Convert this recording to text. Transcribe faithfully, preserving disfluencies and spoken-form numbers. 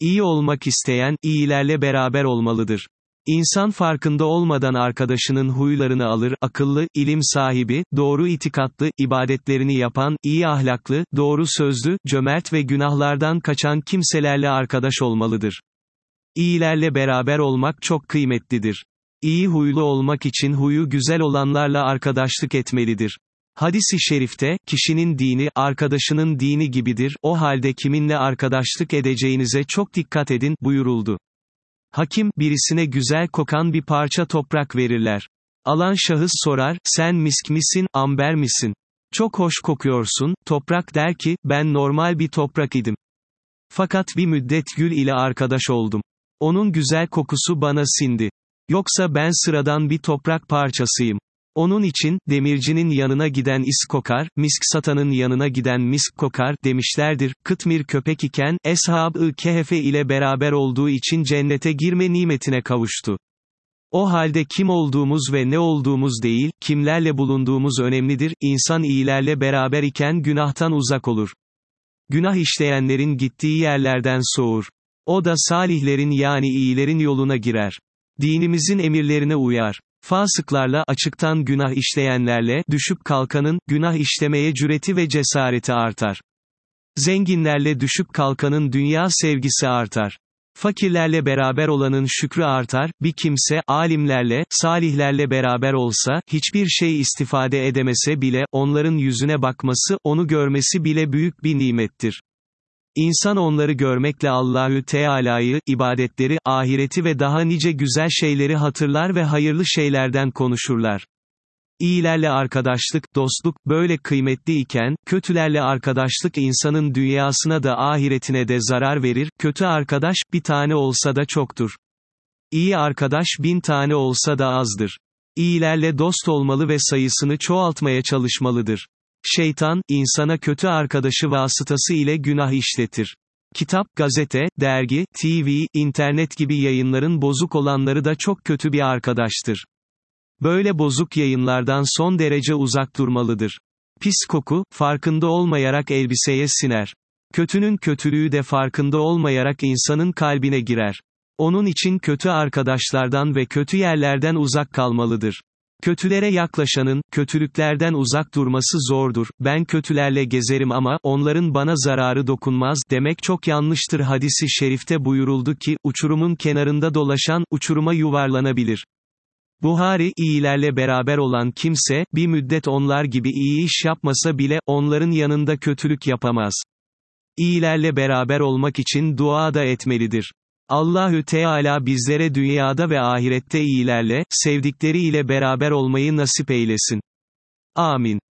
İyi olmak isteyen, iyilerle beraber olmalıdır. İnsan farkında olmadan arkadaşının huylarını alır, akıllı, ilim sahibi, doğru itikatlı, ibadetlerini yapan, iyi ahlaklı, doğru sözlü, cömert ve günahlardan kaçan kimselerle arkadaş olmalıdır. İyilerle beraber olmak çok kıymetlidir. İyi huylu olmak için huyu güzel olanlarla arkadaşlık etmelidir. Hadis-i şerifte, kişinin dini, arkadaşının dini gibidir, o halde kiminle arkadaşlık edeceğinize çok dikkat edin, buyuruldu. Hakim, birisine güzel kokan bir parça toprak verirler. Alan şahıs sorar, sen misk misin, amber misin? Çok hoş kokuyorsun, toprak der ki, ben normal bir toprak idim. Fakat bir müddet gül ile arkadaş oldum. Onun güzel kokusu bana sindi. Yoksa ben sıradan bir toprak parçasıyım. Onun için, demircinin yanına giden is kokar, misk satanın yanına giden misk kokar, demişlerdir. Kıtmir köpek iken, Eshab-ı Kehfe ile beraber olduğu için cennete girme nimetine kavuştu. O halde kim olduğumuz ve ne olduğumuz değil, kimlerle bulunduğumuz önemlidir. İnsan iyilerle beraber iken günahtan uzak olur. Günah işleyenlerin gittiği yerlerden soğur. O da salihlerin yani iyilerin yoluna girer. Dinimizin emirlerine uyar. Fasıklarla, açıktan günah işleyenlerle, düşüp kalkanın, günah işlemeye cüreti ve cesareti artar. Zenginlerle düşüp kalkanın dünya sevgisi artar. Fakirlerle beraber olanın şükrü artar, bir kimse, alimlerle, salihlerle beraber olsa, hiçbir şey istifade edemese bile, onların yüzüne bakması, onu görmesi bile büyük bir nimettir. İnsan onları görmekle Allahü Teala'yı, ibadetleri, ahireti ve daha nice güzel şeyleri hatırlar ve hayırlı şeylerden konuşurlar. İyilerle arkadaşlık, dostluk, böyle kıymetli iken, kötülerle arkadaşlık insanın dünyasına da ahiretine de zarar verir, kötü arkadaş, bir tane olsa da çoktur. İyi arkadaş bin tane olsa da azdır. İyilerle dost olmalı ve sayısını çoğaltmaya çalışmalıdır. Şeytan, insana kötü arkadaşı vasıtası ile günah işletir. Kitap, gazete, dergi, T V, internet gibi yayınların bozuk olanları da çok kötü bir arkadaştır. Böyle bozuk yayınlardan son derece uzak durmalıdır. Pis koku, farkında olmayarak elbiseye siner. Kötünün kötülüğü de farkında olmayarak insanın kalbine girer. Onun için kötü arkadaşlardan ve kötü yerlerden uzak kalmalıdır. Kötülere yaklaşanın, kötülüklerden uzak durması zordur, ben kötülerle gezerim ama, onların bana zararı dokunmaz, demek çok yanlıştır. Hadis-i şerifte buyuruldu ki, uçurumun kenarında dolaşan, uçuruma yuvarlanabilir. Buhari, iyilerle beraber olan kimse, bir müddet onlar gibi iyi iş yapmasa bile, onların yanında kötülük yapamaz. İyilerle beraber olmak için dua da etmelidir. Allahü Teala bizlere dünyada ve ahirette iyilerle, sevdikleriyle beraber olmayı nasip eylesin. Amin.